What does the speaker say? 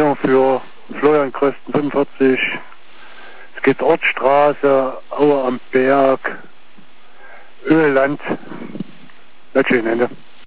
Nummer für Florian Krösten 45. Es geht Ortsstraße, Aue am Berg, Ölland. Das schön, Ende.